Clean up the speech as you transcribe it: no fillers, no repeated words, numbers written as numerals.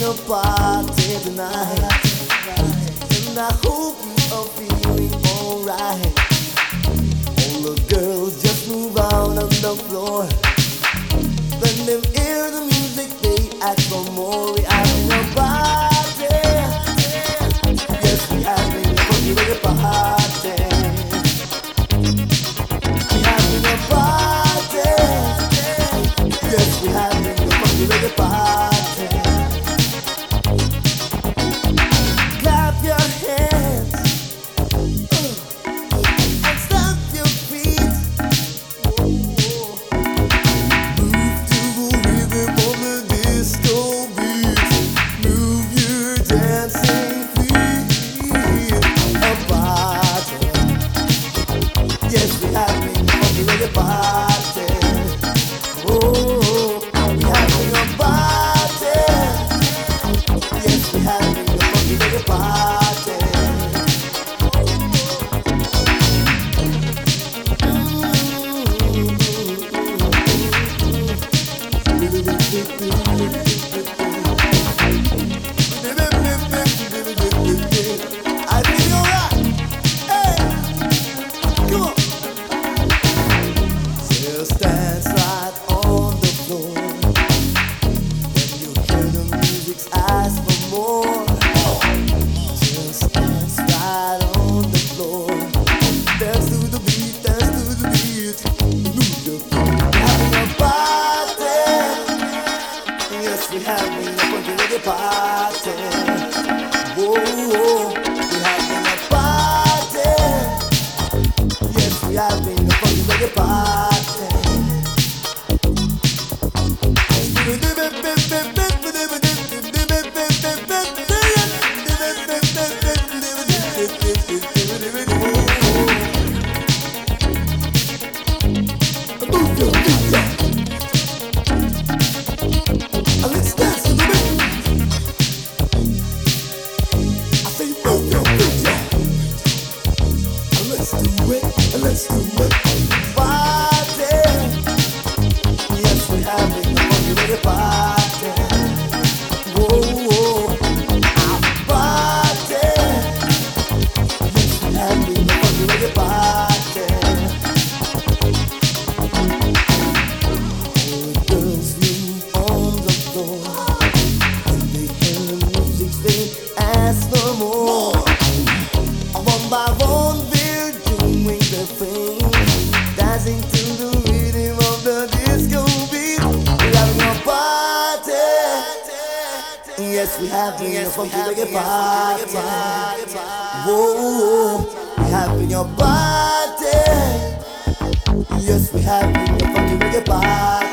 having a party tonight, and I hope you are feeling alright. All the girls just move out on the floor. When they hear the music, they ask for more. We having a party. Yes, we having a funky reggae party. We having a party. Yes, we having a funky reggae party. Clap your hands and stamp your feet. Move to the rhythm of the disco beat. Move your dancing feet. A party. Yes, we having a funky reggae party. Oh, we having a party. Yes, we having a funky reggae party. I feel alright. Hey, come on. Just dance right on the floor. When you hear the music's ask for more. Just dance right on the floor. Dance to the beat, dance to the beat. Move your feet. Having a party. Yes, we having a funky reggae party. Whoa, whoa, we having a party. Yes, we having a funky reggae party. Move your feet, yeah. Let's dance to the beat. I say move your feet, yeah. Let's do it, let's do it. Party. Yes, we're having a funky reggae party. Whoa, whoa. Our party. Yes, we're having a funky reggae party. All the girls move on the floor. When they hear the music, they ask for more. One by one, they're doing their thing, dancing to the rhythm of the disco beat. We're having a party. Yes, we having a funky reggae party. Whoa, we having a party. Yes, we having a funky reggae party.